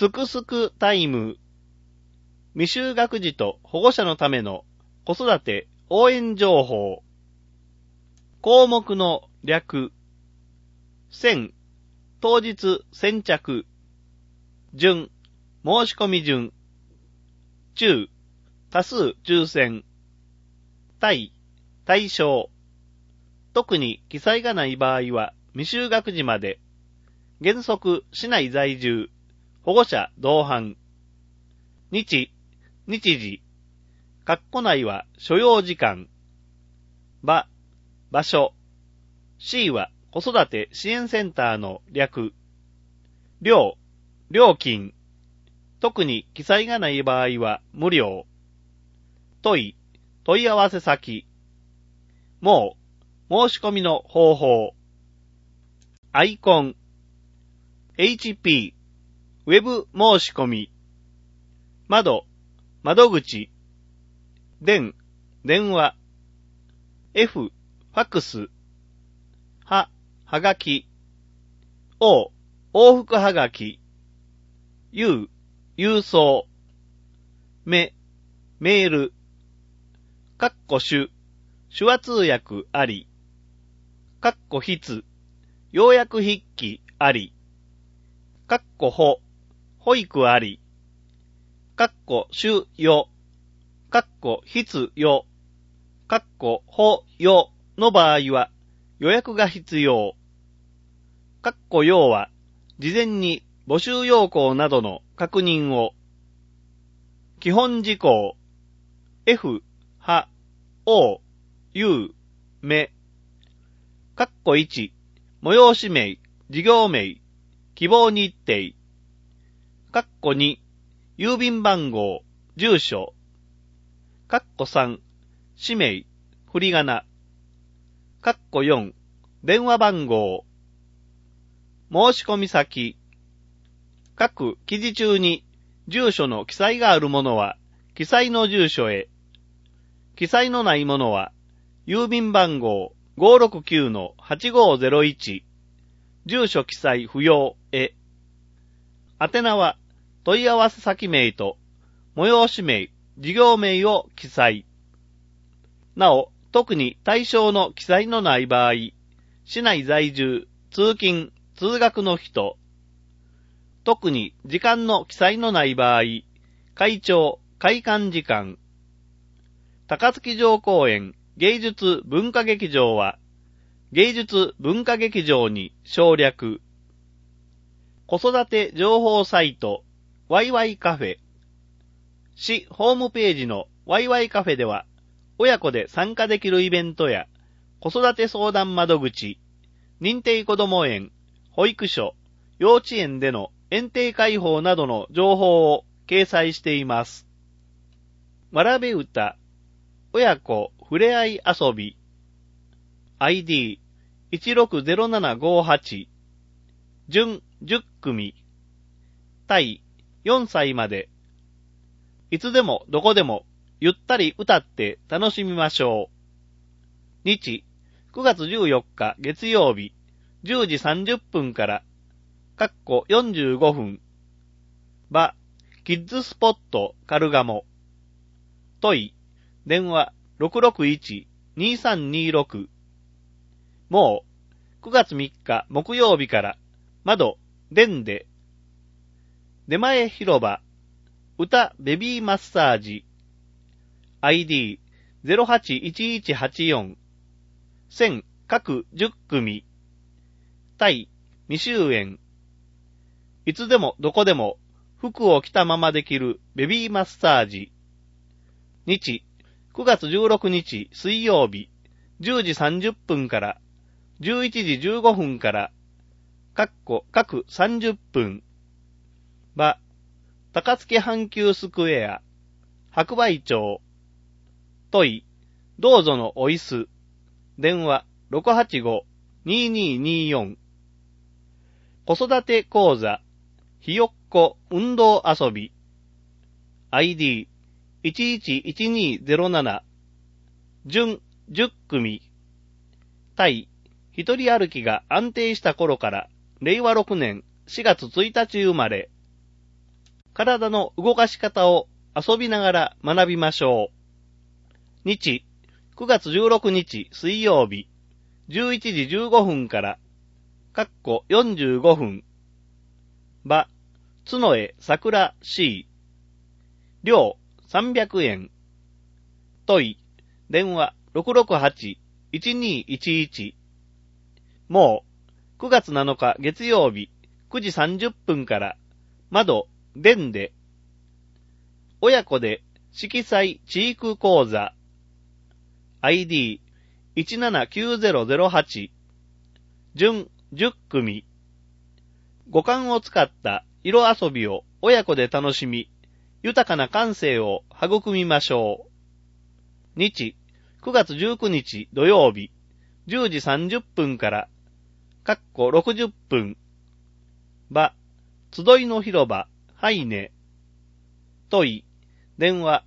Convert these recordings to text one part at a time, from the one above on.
すくすくタイム。未就学児と保護者のための子育て応援情報。項目の略。先、当日先着。順、申し込み順。中、多数抽選。対、対象。特に記載がない場合は未就学児まで。原則市内在住。保護者同伴。日、日時。括弧内は所要時間。場、場所。C は子育て支援センターの略。料、料金。特に記載がない場合は無料。問い、問い合わせ先。もう、申し込みの方法。アイコン。HP、ウェブ申し込み。窓、窓口。電、電話。F、ファックス。は、はがき。O、往復はがき。U、郵送。メ、メール。かっこ手話通訳あり。かっこ筆、要約筆記あり。かっこ保、保育あり。かっこ主よ。かっこ必要。かっこ保よの場合は予約が必要。かっこ要は事前に募集要項などの確認を。基本事項。F、は、O、U、め。かっこ1、催し名、事業名、希望日程。かっこ2、郵便番号、住所。かっこ3、氏名、振り仮名。かっこ4、電話番号。申し込み先。各記事中に住所の記載があるものは記載の住所へ。記載のないものは郵便番号 569-8501 住所記載不要へ。宛名は問い合わせ先名と催し名、事業名を記載。なお、特に対象の記載のない場合、市内在住、通勤、通学の人、特に時間の記載のない場合、会長、会館時間。高槻城公園芸術文化劇場は、芸術文化劇場に省略。子育て情報サイト、ワイワイカフェ。市ホームページのワイワイカフェでは、親子で参加できるイベントや、子育て相談窓口、認定こども園、保育所、幼稚園での園庭開放などの情報を掲載しています。わらべ歌、親子ふれあい遊び、ID160758、準10組、対4歳まで、いつでもどこでもゆったり歌って楽しみましょう。日、9月14日月曜日、10時30分から、45分。場、キッズスポットカルガモ。問い、電話661-2326。もう、9月3日木曜日から、窓、電で。出前広場、歌ベビーマッサージ。ID081184。1000各10組。対未就園。いつでもどこでも服を着たままできるベビーマッサージ。日、9月16日水曜日、10時30分から11時15分から、各30分。場、高槻阪急スクエア、白梅町。問い、どうぞのお椅子。電話685-2224。子育て講座、ひよっこ運動遊び。ID111207。準10組。対、一人歩きが安定した頃から、令和6年4月1日生まれ。 体の動かし方を遊びながら学びましょう。日、9月16日水曜日、11時15分から、45分。場、角江桜 C。料、300円。問い、電話、668-1211。もう、9月7日月曜日、9時30分から、窓、電で、親子で色彩知育講座、ID179008、準10組、五感を使った色遊びを親子で楽しみ、豊かな感性を育みましょう。日、9月19日土曜日、10時30分から、60分。場、集いの広場、ハイネ。問い、電話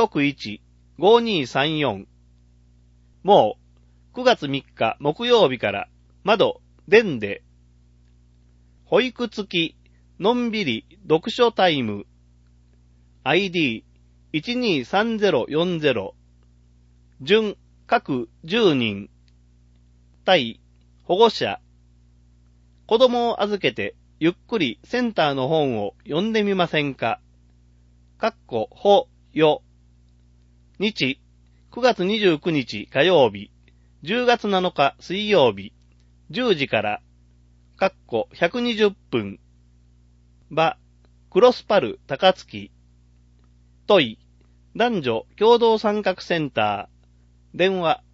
661-5234。もう、9月3日木曜日から、窓、電で、保育付き、のんびり、読書タイム。ID123040。準、各10人。対、保護者。子供を預けて、ゆっくりセンターの本を読んでみませんか。ほ、よ。日、9月29日火曜日、10月7日水曜日、10時から、120分。場、クロスパル高槻。問い、男女共同参画センター。電話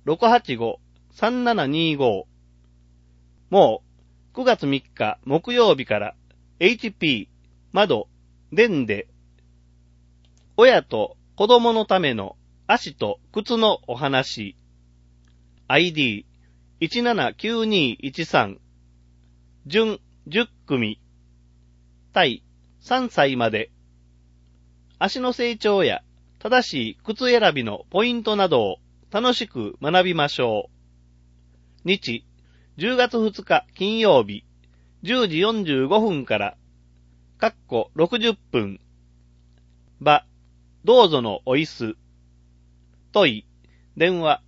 685-3725。もう、9月3日木曜日から、HP、窓、電で、親と子供のための足と靴のお話。ID179213。準10組。対3歳まで。足の成長や正しい靴選びのポイントなどを楽しく学びましょう。日、10月2日金曜日、10時45分から、60分。場、どうぞのお椅子。問い、電話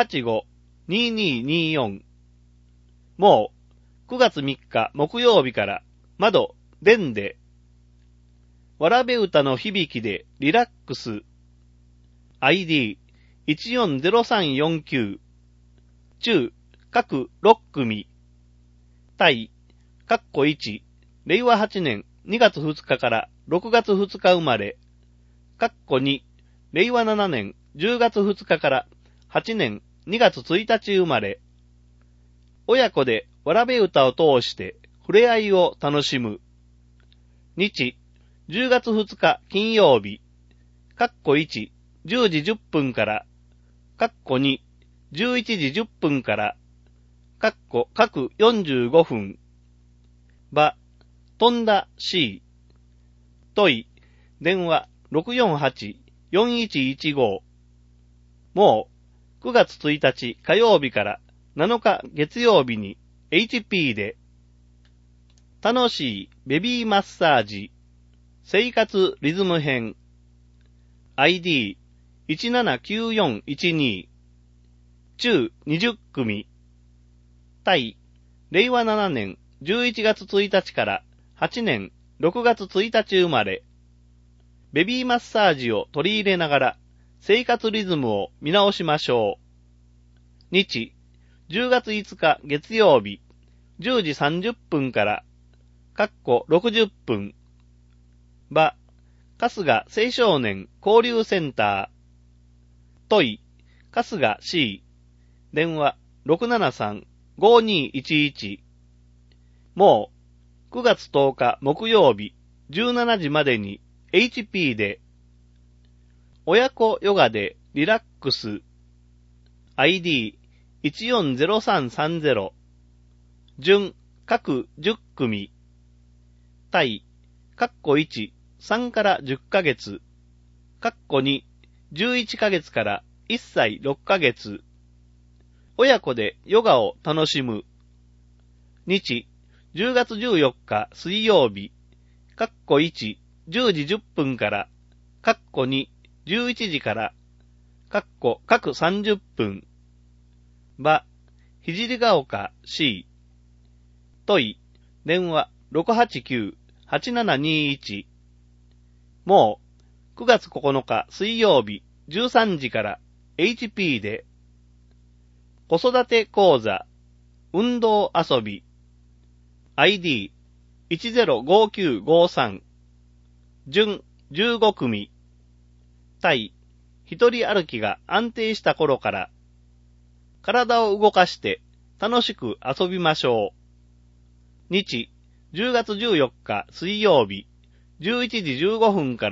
685-2224。もう、9月3日木曜日から、窓、電で、わらべ歌の響きでリラックス。ID140349。中、各6組。対、1、令和8年2月2日から6月2日生まれ。2、令和7年10月2日から8年2月1日生まれ。親子でわらべ歌を通して触れ合いを楽しむ。日、10月2日金曜日。1、10時10分から。2、11時10分から。各45分。場、飛んだ C。問い、電話648-4115。もう、9月1日火曜日から7日月曜日に HP で、楽しいベビーマッサージ、生活リズム編、ID179412、中20組、対、令和7年11月1日から8年6月1日生まれ、ベビーマッサージを取り入れながら生活リズムを見直しましょう。日、10月5日月曜日、10時30分から、60分。場、春日青少年交流センター。問い、春日 C。電話673-5211。もう、9月10日木曜日、17時までに HP で、親子ヨガでリラックス。ID140330。準各10組。対、1、3から10ヶ月。2、11ヶ月から1歳6ヶ月。親子でヨガを楽しむ。日、10月14日水曜日。1、 10時10分から、2、11時から、各30分。場、聖ヶ丘 C。問い、電話689-8721。もう、9月9日水曜日13時から HP で、子育て講座、運動遊び、ID105953、準15組、対、一人歩きが安定した頃から、体を動かして楽しく遊びましょう。日、10月14日水曜日、11時15分から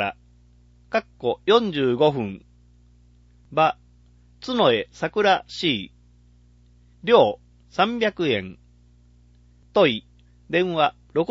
、45分。場、角江桜 C。料、300円。問い、電話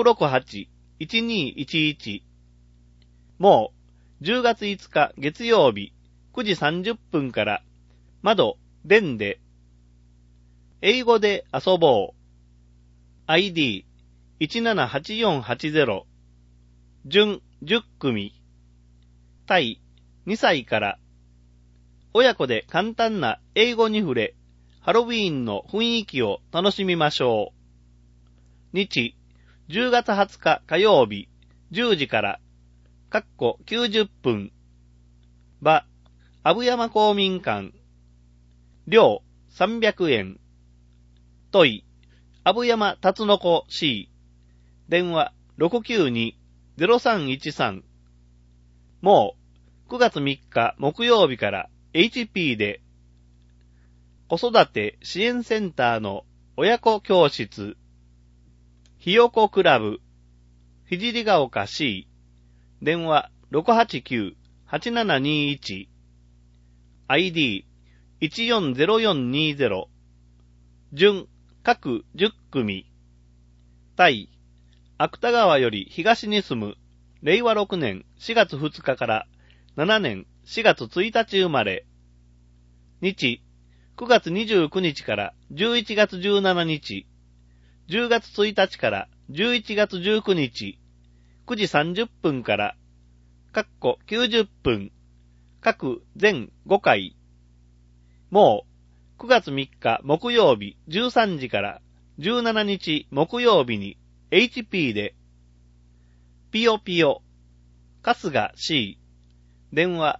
668-1211。もう、10月5日月曜日、9時30分から、窓、電で、英語で遊ぼう。ID178480。準10組。対2歳から。親子で簡単な英語に触れ、ハロウィーンの雰囲気を楽しみましょう。日、10月20日火曜日、10時から、90分。場、阿武山公民館。料、300円。問い、阿武山辰の子 C。電話、692-0313。もう、9月3日木曜日から HP で、子育て支援センターの親子教室、ひよこクラブ、聖ヶ丘 C。電話、689-8721。ID140420。準各10組。対、芥川より東に住む、令和6年4月2日から7年4月1日生まれ。日、9月29日から11月17日。10月1日から11月19日。9時30分から、90分。各全5回。もう、9月3日木曜日13時から17日木曜日に HP で、ぴよぴよ、春日 C。電話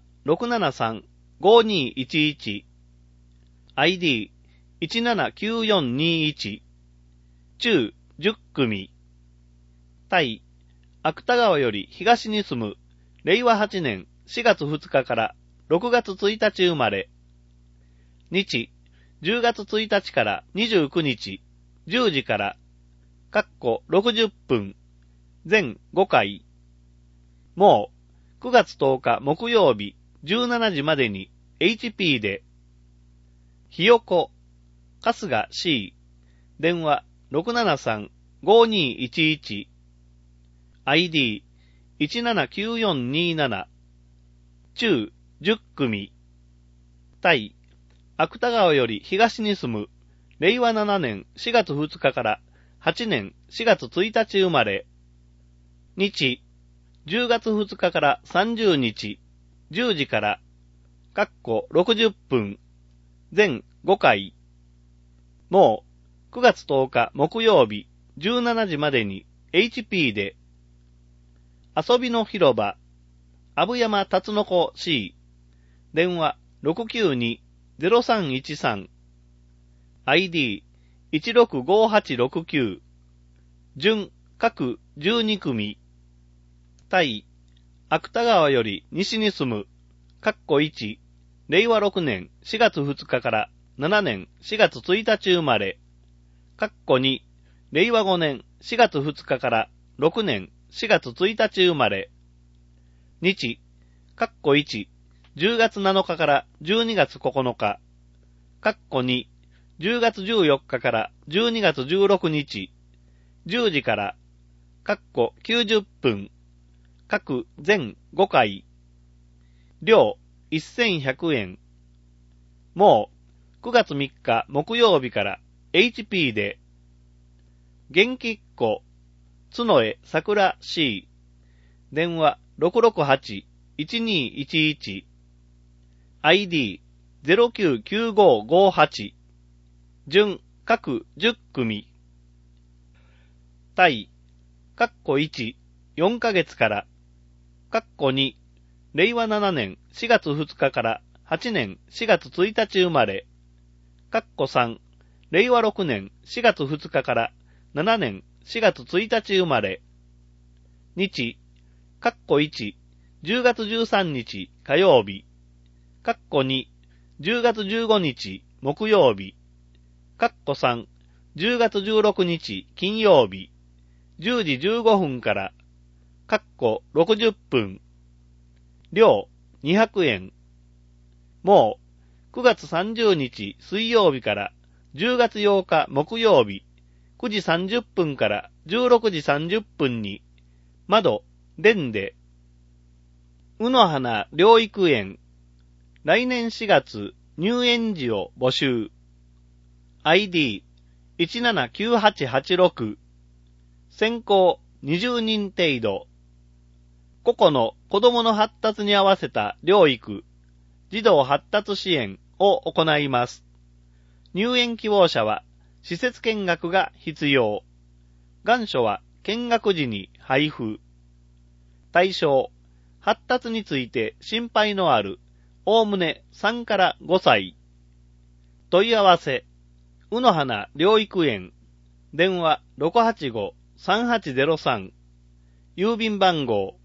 673-5211。ID179421。中10組。対、芥川より東に住む、令和8年4月2日から6月1日生まれ。日、10月1日から29日、10時から、60分、全5回。もう、9月10日木曜日、17時までに HP で、ひよこ、春日 C。電話673-5211。ID179427。中10組。対、芥川より東に住む、令和7年4月2日から8年4月1日生まれ。日、10月2日から30日、10時から、60分、全5回。もう、9月10日木曜日、17時までに HP で、遊びの広場、阿武山辰の子 C。電話692-0313。ID165869。準各12組。対、芥川より西に住む、1、令和6年4月2日から7年4月1日生まれ。2、令和5年4月2日から6年4月1日生まれ。日、1、10月7日から12月9日。2、10月14日から12月16日。10時から、90分。各全5回。料1100円。もう、9月3日木曜日から HP で、元気っ子、角江桜 C。電話 668-1211 ID099558 順各10組対括弧1、4ヶ月から、括弧2、令和7年4月2日から8年4月1日生まれ、括弧3、令和6年4月2日から7年4月1日生まれ、日、括弧1、10月13日火曜日、括弧2、10月15日木曜日、括弧3、10月16日金曜日、10時15分から、括弧60分、料200円。もう、9月30日水曜日から10月8日木曜日、9時30分から16時30分に、窓、連で、うの花療育園、来年4月入園時を募集。ID179886 先行20人程度。個々の子供の発達に合わせた療育、児童発達支援を行います。入園希望者は施設見学が必要。願書は見学時に配布。対象、発達について心配のある、おおむね3から5歳。問い合わせ、うの花療育園、電話 685-3803、郵便番号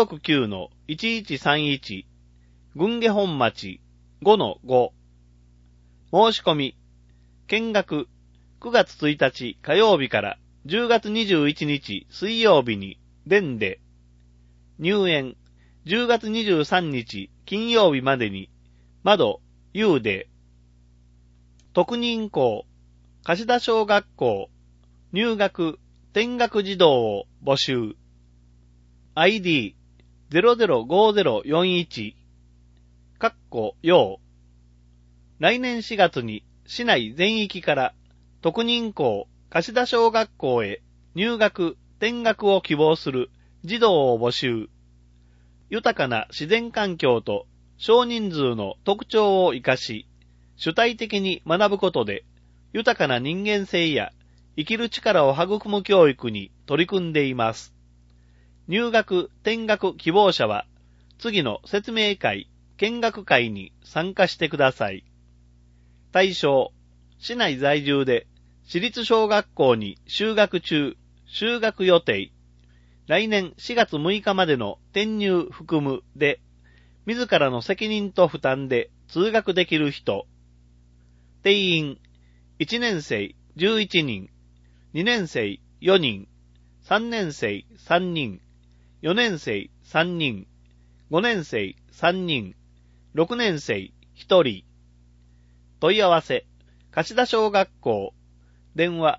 569-1131、郡下本町 5-5。申し込み、見学、9月1日火曜日から10月21日水曜日に、電で、入園、10月23日金曜日までに、窓、Uで、特認校、貸田小学校、入学、転学児童を募集。ID005041、括弧要。来年4月に市内全域から特認校、貸田小学校へ入学、転学を希望する児童を募集。豊かな自然環境と少人数の特徴を生かし、主体的に学ぶことで、豊かな人間性や生きる力を育む教育に取り組んでいます。入学・転学希望者は、次の説明会、見学会に参加してください。対象、市内在住で、私立小学校に就学中、就学予定、来年4月6日までの転入含むで、自らの責任と負担で通学できる人、定員、1年生11人、2年生4人、3年生3人、4年生3人、5年生3人、6年生1人。問い合わせ、貸田小学校、電話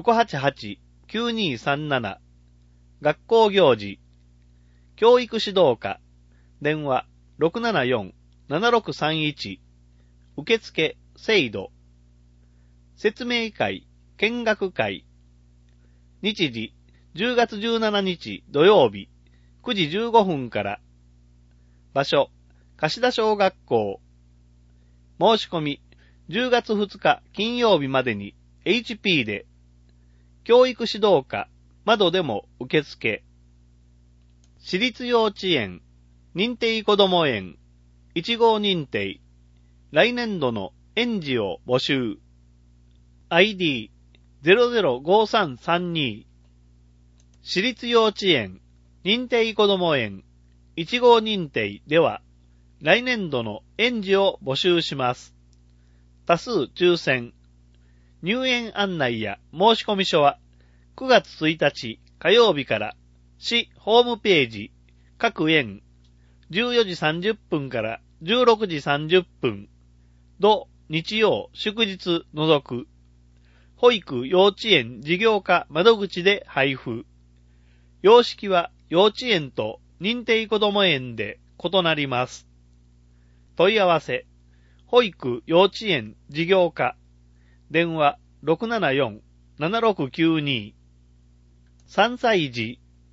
688-9237、学校行事、教育指導課、電話 674-7631、受付制度、説明会、見学会、日時、10月17日土曜日、9時15分から、場所、貸田小学校、申し込み、10月2日金曜日までに HP で、教育指導課、窓でも受付、私立幼稚園、認定こども園、1号認定、来年度の園児を募集、ID005332、私立幼稚園、認定こども園、1号認定では、来年度の園児を募集します。多数抽選。入園案内や申し込み書は、9月1日火曜日から市ホームページ、各園、14時30分から16時30分、土日曜祝日除く、保育幼稚園事業課窓口で配布。様式は幼稚園と認定こども園で異なります。問い合わせ、保育幼稚園事業課、電話 674-7692、3歳児、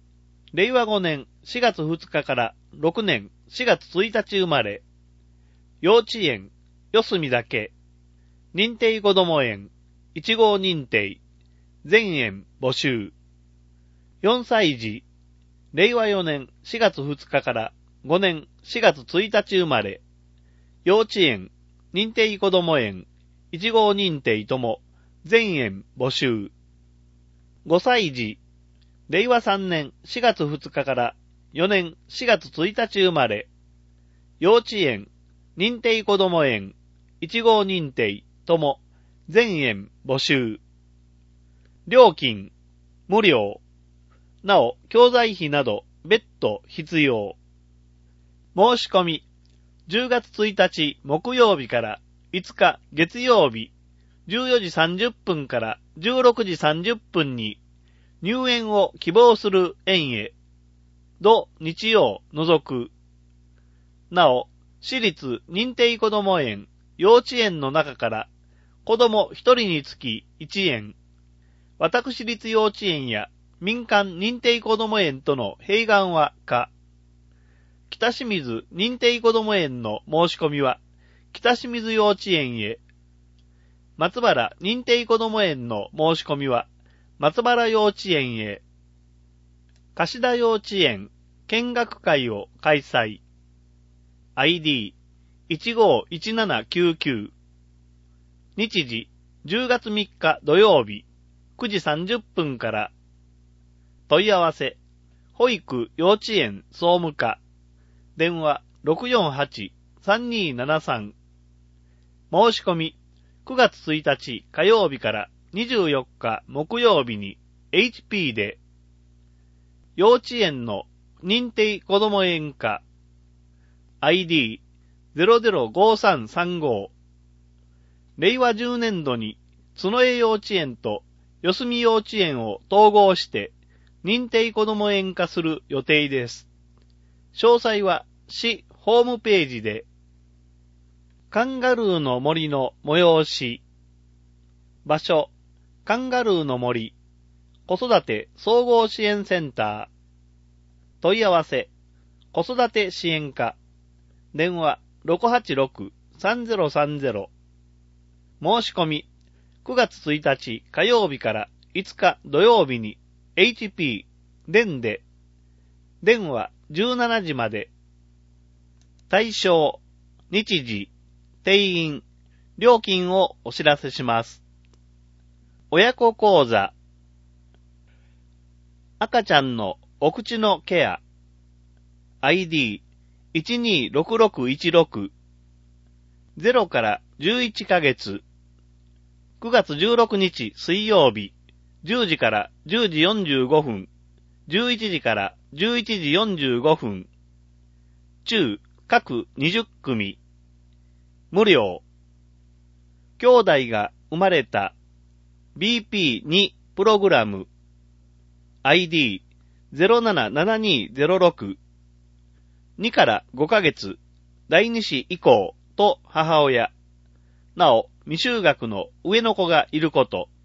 令和5年4月2日から6年4月1日生まれ、幼稚園、四隅だけ、認定こども園、1号認定、全園募集。4歳児、令和4年4月2日から5年4月1日生まれ、幼稚園、認定こども園、1号認定とも、全園募集。5歳児、令和3年4月2日から4年4月1日生まれ、幼稚園、認定こども園、1号認定とも、全園募集。料金、無料。なお、教材費など、別途必要。申し込み、10月1日木曜日から5日月曜日、14時30分から16時30分に、入園を希望する園へ、土日曜除く。なお、私立認定こども園、幼稚園の中から、子供1人につき1園、私立幼稚園や民間認定こども園との併願は可。北清水認定こども園の申し込みは、北清水幼稚園へ。松原認定こども園の申し込みは、松原幼稚園へ。柏田幼稚園見学会を開催。ID151799。日時10月3日土曜日9時30分から。問い合わせ、保育幼稚園総務課。電話 648-3273。申し込み、9月1日火曜日から24日木曜日に HP で、幼稚園の認定こども園課 ID005335 令和10年度に角江幼稚園と四隅幼稚園を統合して認定こども園化する予定です。詳細は市ホームページで。カンガルーの森の催し。場所、カンガルーの森、子育て総合支援センター。問い合わせ、子育て支援課。電話 686-3030。申し込み、9月1日火曜日から5日土曜日に HP 電で、電話17時まで。対象、日時、定員、料金をお知らせします。親子講座。赤ちゃんのお口のケア。ID126616。0から11ヶ月。9月16日水曜日、10時から10時45分、11時から11時45分。中、各20組。無料。兄弟が生まれた BP2 プログラム。ID077206。2から5ヶ月、第2子以降と母親。なお、未就学の上の子がいること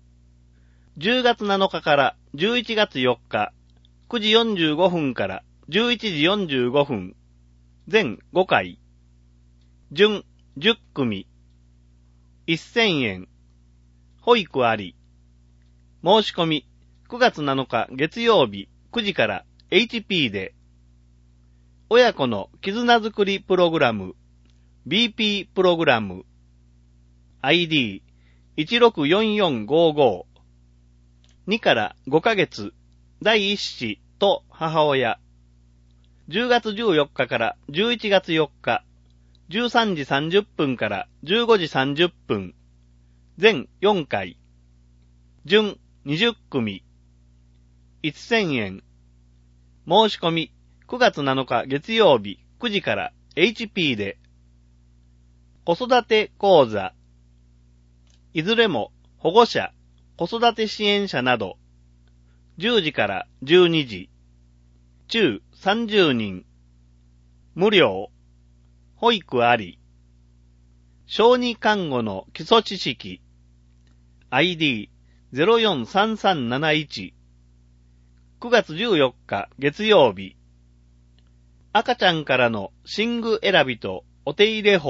。10月7日から11月4日、9時45分から11時45分。全5回。準10組。1000円。保育あり。申し込み、9月7日月曜日9時から HP で。親子の絆づくりプログラム。BP プログラム。ID164455。2から5ヶ月、第1子と母親。10月14日から11月4日、13時30分から15時30分。全4回。準20組。1000円。申し込み、9月7日月曜日9時から HP で。子育て講座。いずれも保護者、子育て支援者など、10時から12時。中30人。無料。保育あり。小児看護の基礎知識。ID043371。9 9月14日月曜日。赤ちゃんからの寝具選びとお手入れ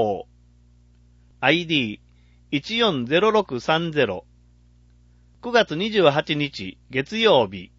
法。ID140630。9月28日月曜日。